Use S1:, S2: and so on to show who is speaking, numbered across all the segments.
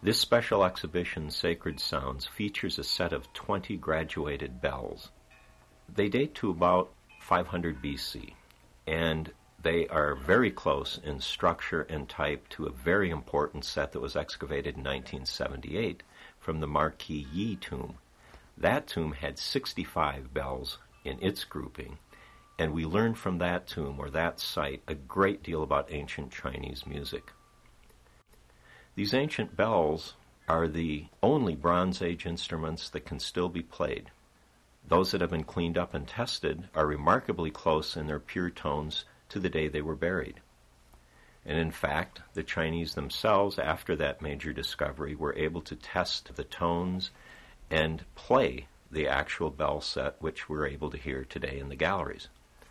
S1: This special exhibition, Sacred Sounds, features a set of 20 graduated bells. They date to about 500 BC, and they are very close in structure and type to a very important set that was excavated in 1978 from the Marquis Yi tomb. That tomb had 65 bells in its grouping, and we learned from that tomb, or that site, a great deal about ancient Chinese music. These ancient bells are the only Bronze Age instruments that can still be played. Those that have been cleaned up and tested are remarkably close in their pure tones to the day they were buried. And in fact, the Chinese themselves, after that major discovery, were able to test the tones and play the actual bell set, which we're able to hear today in the galleries.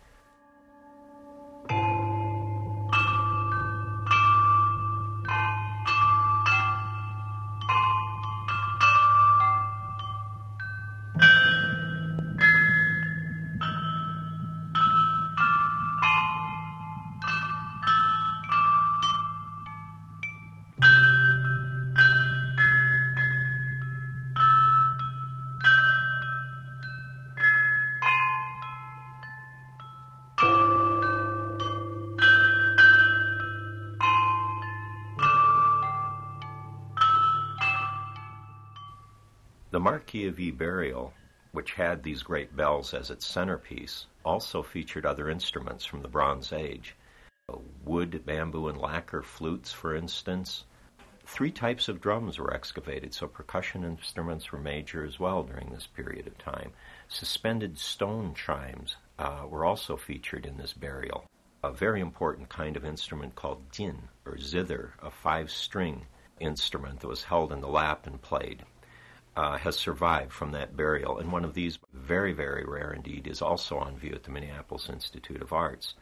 S1: The Marquis of Yi burial, which had these great bells as its centerpiece, also featured other instruments from the Bronze Age. Wood, bamboo, and lacquer flutes, for instance. 3 types of drums were excavated, so percussion instruments were major as well during this period of time. Suspended stone chimes were also featured in this burial. A very important kind of instrument called jin, or zither, a 5-string instrument that was held in the lap and played. Has survived from that burial, and one of these, very, very rare indeed, is also on view at the Minneapolis Institute of Arts.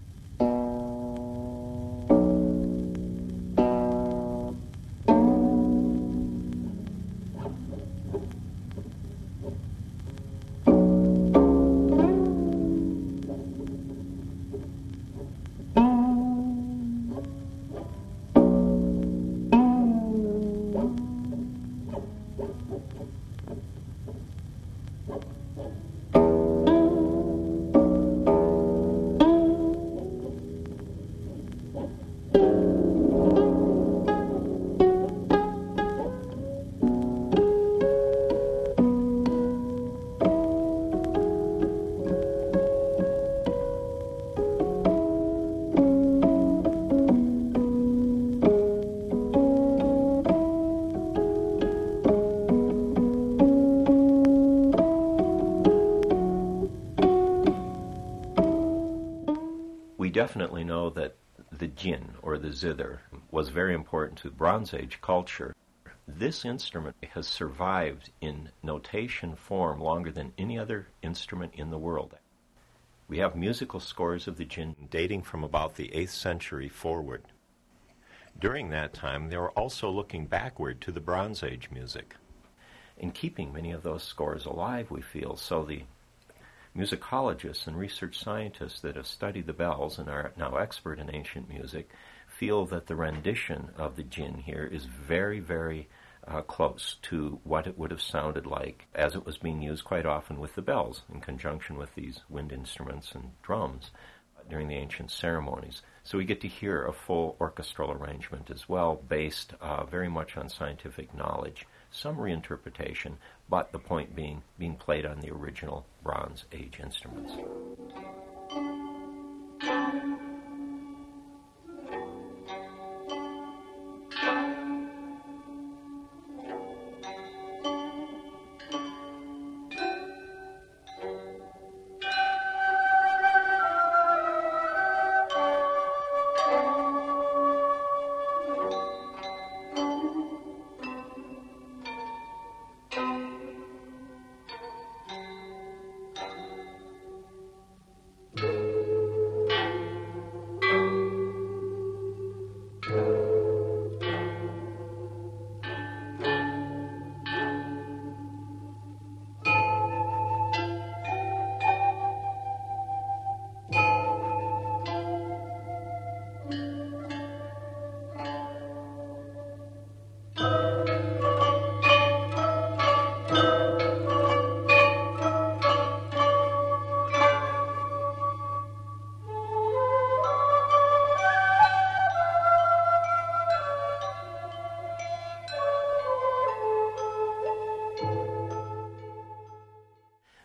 S1: We definitely know that the jin, or the zither, was very important to Bronze Age culture. This instrument has survived in notation form longer than any other instrument in the world. We have musical scores of the jin dating from about the 8th century forward. During that time, they were also looking backward to the Bronze Age music and keeping many of those scores alive, we feel. So the musicologists and research scientists that have studied the bells and are now expert in ancient music feel that the rendition of the jin here is very, very close to what it would have sounded like as it was being used quite often with the bells in conjunction with these wind instruments and drums during the ancient ceremonies. So we get to hear a full orchestral arrangement as well, based very much on scientific knowledge, some reinterpretation, but the point being played on the original Bronze Age instruments.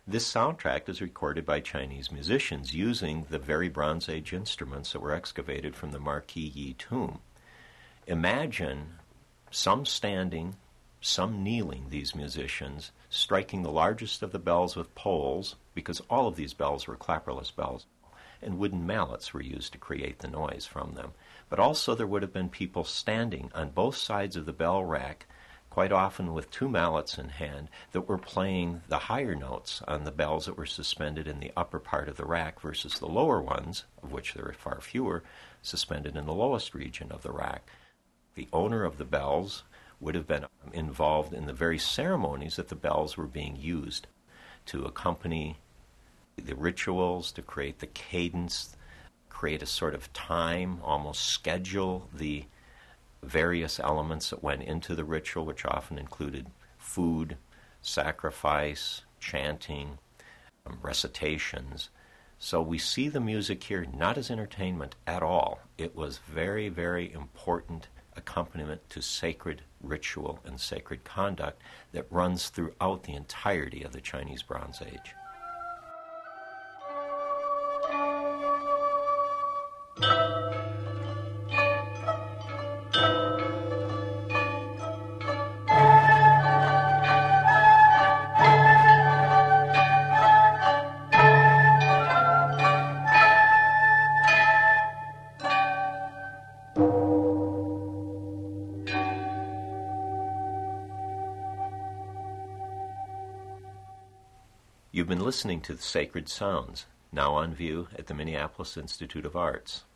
S1: This soundtrack is recorded by Chinese musicians using the very Bronze Age instruments that were excavated from the Marquis Yi tomb. Imagine some standing, some kneeling, these musicians, striking the largest of the bells with poles, because all of these bells were clapperless bells, and wooden mallets were used to create the noise from them. But also there would have been people standing on both sides of the bell rack, quite often with two mallets in hand, that were playing the higher notes on the bells that were suspended in the upper part of the rack versus the lower ones, of which there are far fewer, suspended in the lowest region of the rack. The owner of the bells would have been involved in the very ceremonies that the bells were being used to accompany the rituals, to create the cadence, create a sort of time, almost schedule the various elements that went into the ritual, which often included food, sacrifice, chanting, recitations. So we see the music here not as entertainment at all. It was very, very important accompaniment to sacred ritual and sacred conduct that runs throughout the entirety of the Chinese Bronze Age. You've been listening to The Sacred Sounds, now on view at the Minneapolis Institute of Arts.